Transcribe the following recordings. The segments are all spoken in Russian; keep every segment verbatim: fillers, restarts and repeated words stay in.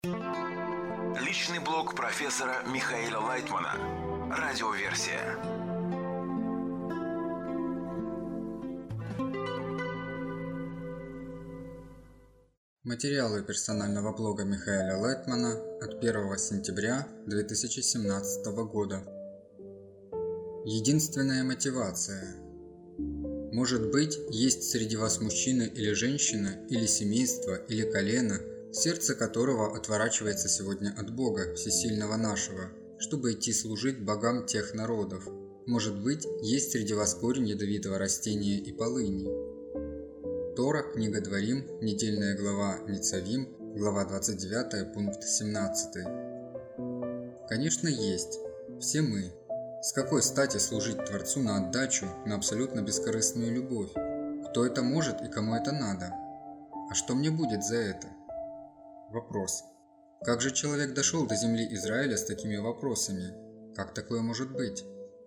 Личный блог профессора Михаила Лайтмана. Радиоверсия. Материалы персонального блога Михаила Лайтмана от первого сентября две тысячи семнадцатого года. Единственная мотивация. Может быть, есть среди вас мужчина или женщина, или семейство, или колено, сердце которого отворачивается сегодня от Бога, всесильного нашего, чтобы идти служить богам тех народов. Может быть, есть среди вас корень ядовитого растения и полыни. Тора, книга Дворим, недельная глава Ницавим, глава двадцать девятая, пункт семнадцатый. Конечно, есть. Все мы. С какой стати служить Творцу на отдачу, на абсолютно бескорыстную любовь? Кто это может и кому это надо? А что мне будет за это? Вопрос. Как же человек дошел до земли Израиля с такими вопросами? Как такое может быть?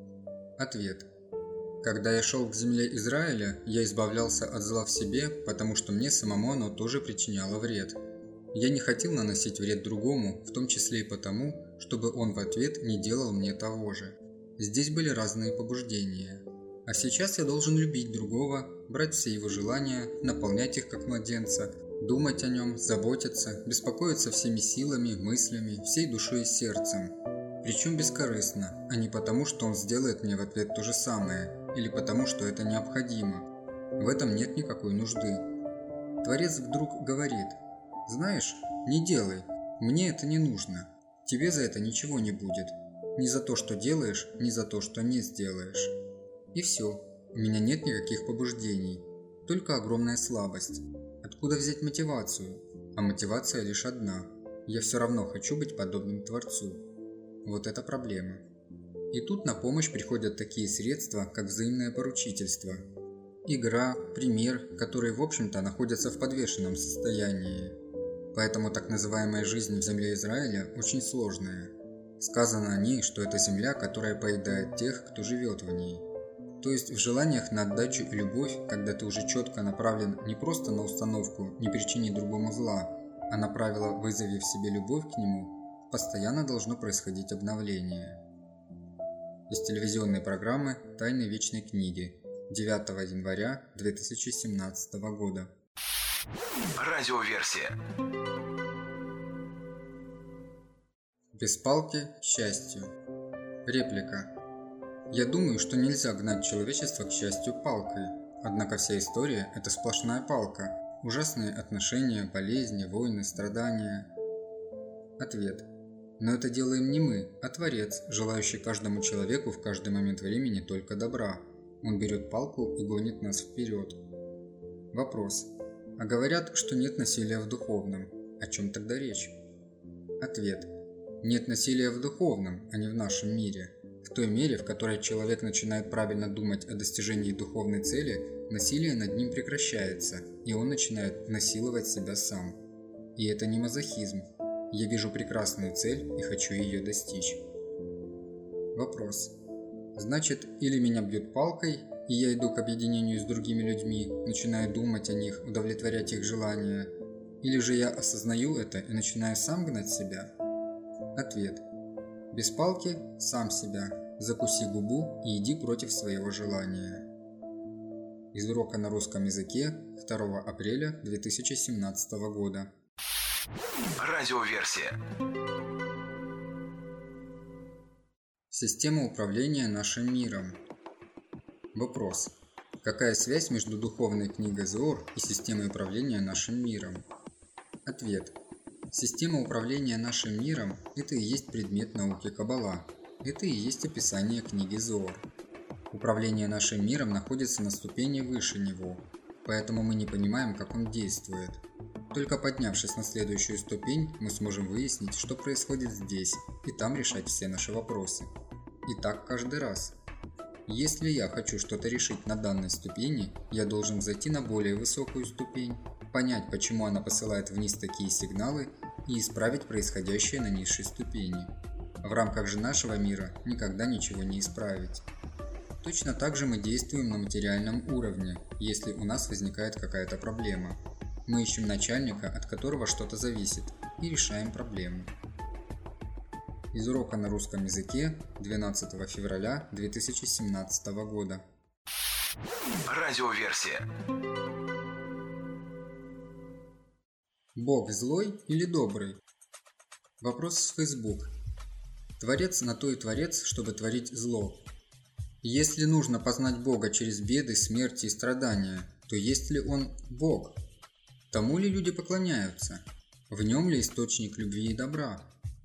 Ответ. Когда я шел к земле Израиля, я избавлялся от зла в себе, потому что мне самому оно тоже причиняло вред. Я не хотел наносить вред другому, в том числе и потому, чтобы он в ответ не делал мне того же. Здесь были разные побуждения. А сейчас я должен любить другого, брать все его желания, наполнять их как младенца, думать о нем, заботиться, беспокоиться всеми силами, мыслями, всей душой и сердцем. Причем бескорыстно, а не потому, что он сделает мне в ответ то же самое, или потому, что это необходимо. В этом нет никакой нужды. Творец вдруг говорит: «Знаешь, не делай, мне это не нужно, тебе за это ничего не будет. Ни за то, что делаешь, ни за то, что не сделаешь». И все, у меня нет никаких побуждений, только огромная слабость. Откуда взять мотивацию? А мотивация лишь одна. Я все равно хочу быть подобным Творцу. Вот это проблема. И тут на помощь приходят такие средства, как взаимное поручительство. Игра, пример, которые, в общем-то, находятся в подвешенном состоянии. Поэтому так называемая жизнь в земле Израиля очень сложная. Сказано о ней, что это земля, которая поедает тех, кто живет в ней. То есть в желаниях на отдачу и любовь, когда ты уже четко направлен не просто на установку «не причини другому зла», а на правило «вызови в себе любовь к нему», постоянно должно происходить обновление. Из телевизионной программы «Тайны вечной книги» девятого января две тысячи семнадцатого года. Радиоверсия. Без палки к счастью. Реплика. Я думаю, что нельзя гнать человечество к счастью палкой, однако вся история – это сплошная палка, ужасные отношения, болезни, войны, страдания. Ответ. Но это делаем не мы, а Творец, желающий каждому человеку в каждый момент времени только добра. Он берет палку и гонит нас вперед. Вопрос. А говорят, что нет насилия в духовном. О чем тогда речь? Ответ. Нет насилия в духовном, а не в нашем мире. В той мере, в которой человек начинает правильно думать о достижении духовной цели, насилие над ним прекращается, и он начинает насиловать себя сам. И это не мазохизм. Я вижу прекрасную цель и хочу ее достичь. Вопрос. Значит, или меня бьют палкой, и я иду к объединению с другими людьми, начинаю думать о них, удовлетворять их желания, или же я осознаю это и начинаю сам гнать себя? Ответ. Без палки – сам себя. Закуси губу и иди против своего желания. Из урока на русском языке второго апреля две тысячи семнадцатого года. Радиоверсия. Система управления нашим миром. Вопрос. Какая связь между духовной книгой Зоор и системой управления нашим миром? Ответ. Система управления нашим миром – это и есть предмет науки Каббала. Это и есть описание книги Зоор. Управление нашим миром находится на ступени выше него, поэтому мы не понимаем, как он действует. Только поднявшись на следующую ступень, мы сможем выяснить, что происходит здесь, и там решать все наши вопросы. И так каждый раз. Если я хочу что-то решить на данной ступени, я должен зайти на более высокую ступень, понять, почему она посылает вниз такие сигналы, и исправить происходящее на низшей ступени. В рамках же нашего мира никогда ничего не исправить. Точно так же мы действуем на материальном уровне, если у нас возникает какая-то проблема. Мы ищем начальника, от которого что-то зависит, и решаем проблему. Из урока на русском языке двенадцатого февраля две тысячи семнадцатого года. Радиоверсия. Бог злой или добрый? Вопрос с Facebook. Творец на то и творец, чтобы творить зло. Если нужно познать Бога через беды, смерти и страдания, то есть ли Он Бог? Тому ли люди поклоняются? В нем ли источник любви и добра?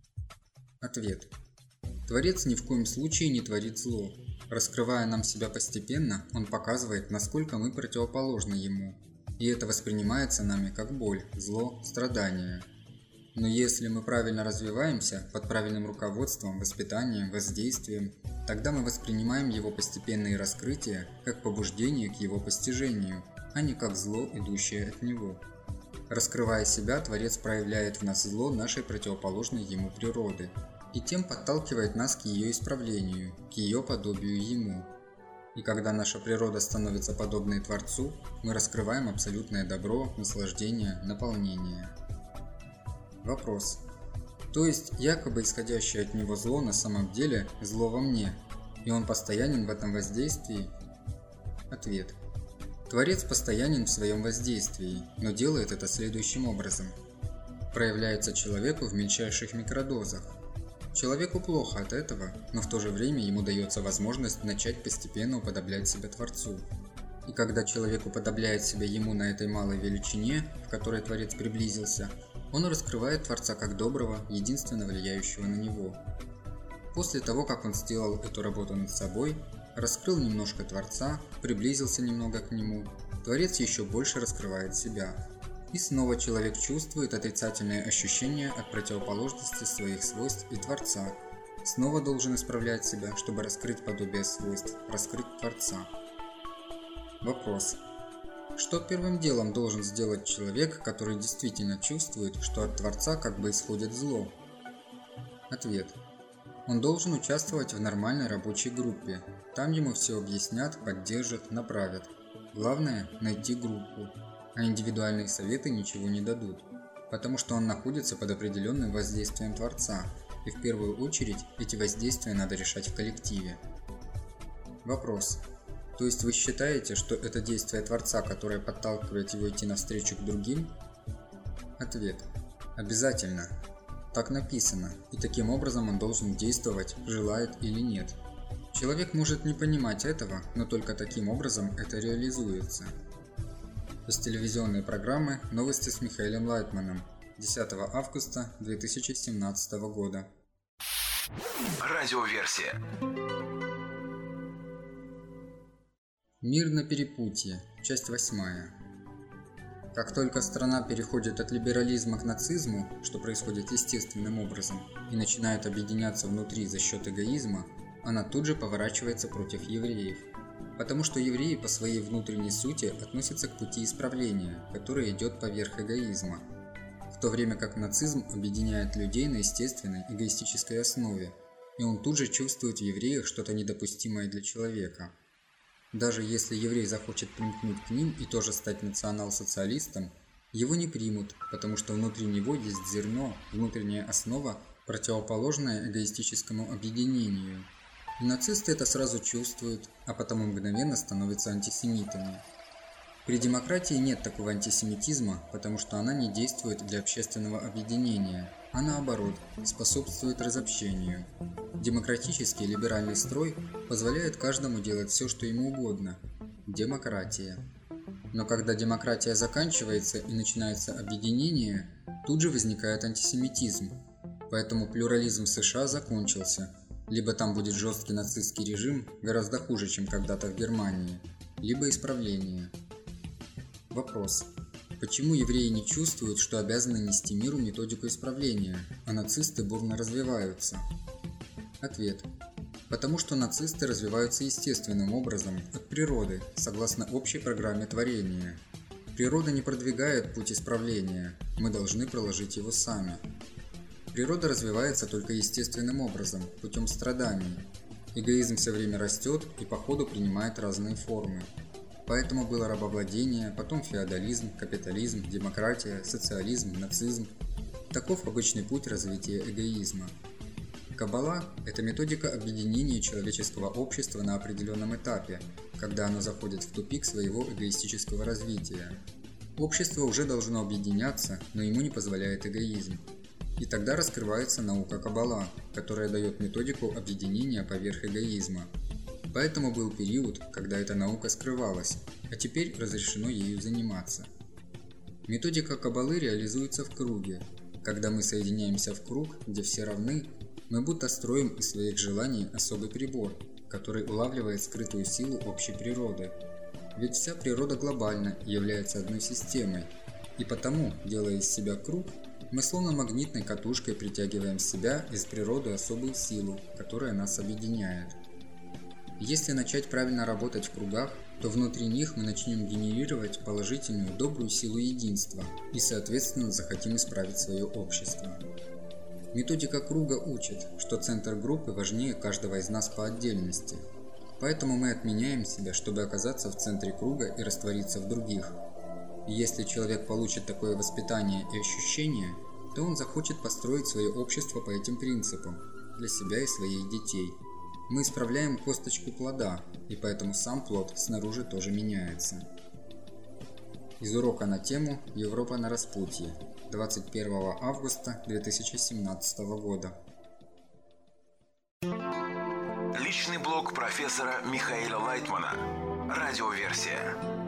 Ответ. Творец ни в коем случае не творит зло. Раскрывая нам себя постепенно, Он показывает, насколько мы противоположны Ему. И это воспринимается нами как боль, зло, страдание. Но если мы правильно развиваемся, под правильным руководством, воспитанием, воздействием, тогда мы воспринимаем Его постепенные раскрытия как побуждение к Его постижению, а не как зло, идущее от Него. Раскрывая себя, Творец проявляет в нас зло нашей противоположной Ему природы и тем подталкивает нас к ее исправлению, к ее подобию Ему. И когда наша природа становится подобной Творцу, мы раскрываем абсолютное добро, наслаждение, наполнение. Вопрос. То есть якобы исходящее от него зло на самом деле зло во мне, и он постоянен в этом воздействии? Ответ. Творец постоянен в своем воздействии, но делает это следующим образом. Проявляется человеку в мельчайших микродозах. Человеку плохо от этого, но в то же время ему дается возможность начать постепенно уподоблять себя Творцу. И когда человек уподобляет себя ему на этой малой величине, в которой Творец приблизился, он раскрывает Творца как доброго, единственно влияющего на него. После того, как он сделал эту работу над собой, раскрыл немножко Творца, приблизился немного к Нему, Творец еще больше раскрывает себя. И снова человек чувствует отрицательные ощущения от противоположности своих свойств и Творца. Снова должен исправлять себя, чтобы раскрыть подобие свойств, раскрыть Творца. Вопрос. Что первым делом должен сделать человек, который действительно чувствует, что от Творца как бы исходит зло? Ответ. Он должен участвовать в нормальной рабочей группе. Там ему все объяснят, поддержат, направят. Главное – найти группу. А индивидуальные советы ничего не дадут, потому что он находится под определенным воздействием Творца, и в первую очередь эти воздействия надо решать в коллективе. Вопрос. То есть вы считаете, что это действие Творца, которое подталкивает его идти навстречу к другим? Ответ. Обязательно. Так написано, и таким образом он должен действовать, желает или нет. Человек может не понимать этого, но только таким образом это реализуется. Из телевизионной программы «Новости с Михаилом Лайтманом» десятого августа две тысячи семнадцатого года. Радиоверсия. Мир на перепутье. Часть восьмая. Как только страна переходит от либерализма к нацизму, что происходит естественным образом, и начинает объединяться внутри за счет эгоизма, она тут же поворачивается против евреев. Потому что евреи по своей внутренней сути относятся к пути исправления, который идет поверх эгоизма, в то время как нацизм объединяет людей на естественной эгоистической основе, и он тут же чувствует в евреях что-то недопустимое для человека. Даже если еврей захочет примкнуть к ним и тоже стать национал-социалистом, его не примут, потому что внутри него есть зерно, внутренняя основа, противоположная эгоистическому объединению. И нацисты это сразу чувствуют, а потому мгновенно становятся антисемитами. При демократии нет такого антисемитизма, потому что она не действует для общественного объединения, а наоборот, способствует разобщению. Демократический либеральный строй позволяет каждому делать все, что ему угодно. Демократия. Но когда демократия заканчивается и начинается объединение, тут же возникает антисемитизм. Поэтому плюрализм США закончился. Либо там будет жесткий нацистский режим, гораздо хуже, чем когда-то в Германии, либо исправление. Вопрос. Почему евреи не чувствуют, что обязаны нести миру методику исправления, а нацисты бурно развиваются? Ответ. Потому что нацисты развиваются естественным образом, от природы, согласно общей программе творения. Природа не продвигает путь исправления, мы должны проложить его сами. Природа развивается только естественным образом, путем страданий. Эгоизм все время растет и по ходу принимает разные формы. Поэтому было рабовладение, потом феодализм, капитализм, демократия, социализм, нацизм. Таков обычный путь развития эгоизма. Каббала – это методика объединения человеческого общества на определенном этапе, когда оно заходит в тупик своего эгоистического развития. Общество уже должно объединяться, но ему не позволяет эгоизм. И тогда раскрывается наука Каббала, которая дает методику объединения поверх эгоизма. Поэтому был период, когда эта наука скрывалась, а теперь разрешено ею заниматься. Методика Каббалы реализуется в круге. Когда мы соединяемся в круг, где все равны, мы будто строим из своих желаний особый прибор, который улавливает скрытую силу общей природы. Ведь вся природа глобальна и является одной системой, и потому, делая из себя круг, мы словно магнитной катушкой притягиваем в себя из природы особую силу, которая нас объединяет. Если начать правильно работать в кругах, то внутри них мы начнем генерировать положительную добрую силу единства и, соответственно, захотим исправить свое общество. Методика круга учит, что центр группы важнее каждого из нас по отдельности. Поэтому мы отменяем себя, чтобы оказаться в центре круга и раствориться в других. И если человек получит такое воспитание и ощущение, то он захочет построить свое общество по этим принципам, для себя и своих детей. Мы исправляем косточку плода, и поэтому сам плод снаружи тоже меняется. Из урока на тему «Европа на распутье», двадцать первого августа две тысячи семнадцатого года. Личный блог профессора Михаила Лайтмана. Радиоверсия.